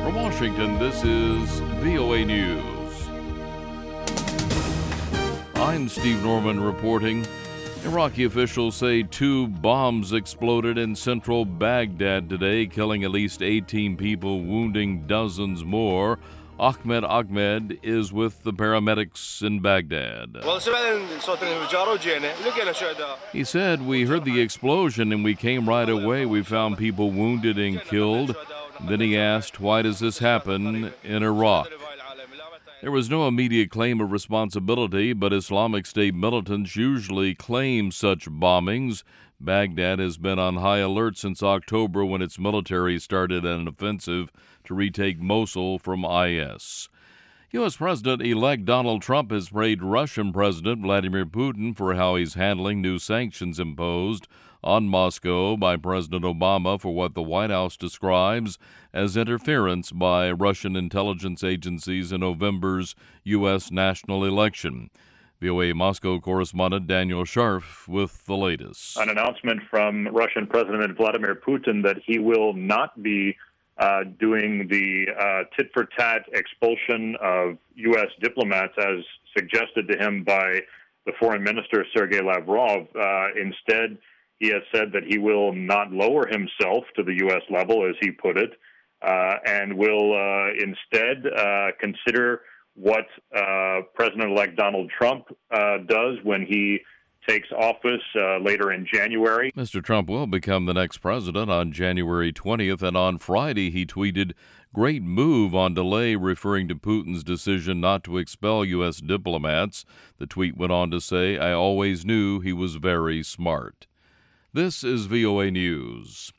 From Washington, this is VOA News. I'm Steve Norman reporting. Iraqi officials say 2 bombs exploded in central Baghdad today, killing at least 18 people, wounding dozens more. Ahmed is with the paramedics in Baghdad. He said, "We heard the explosion and we came right away. We found people wounded and killed." Then he asked, "Why does this happen in Iraq?" There was no immediate claim of responsibility, but Islamic State militants usually claim such bombings. Baghdad has been on high alert since October when its military started an offensive to retake Mosul from IS. U.S. President-elect Donald Trump has praised Russian President Vladimir Putin for how he's handling new sanctions imposed on Moscow by President Obama for what the White House describes as interference by Russian intelligence agencies in November's U.S. national election. VOA Moscow correspondent Daniel Scharf with the latest. An announcement from Russian President Vladimir Putin that he will not be doing the tit-for-tat expulsion of U.S. diplomats as suggested to him by the foreign minister Sergei Lavrov. Instead, he has said that he will not lower himself to the U.S. level, as he put it, and will instead consider what President-elect Donald Trump does when he takes office later in January. Mr. Trump will become the next president on January 20th, and on Friday he tweeted, "Great move on delay," referring to Putin's decision not to expel U.S. diplomats. The tweet went on to say, "I always knew he was very smart." This is VOA News.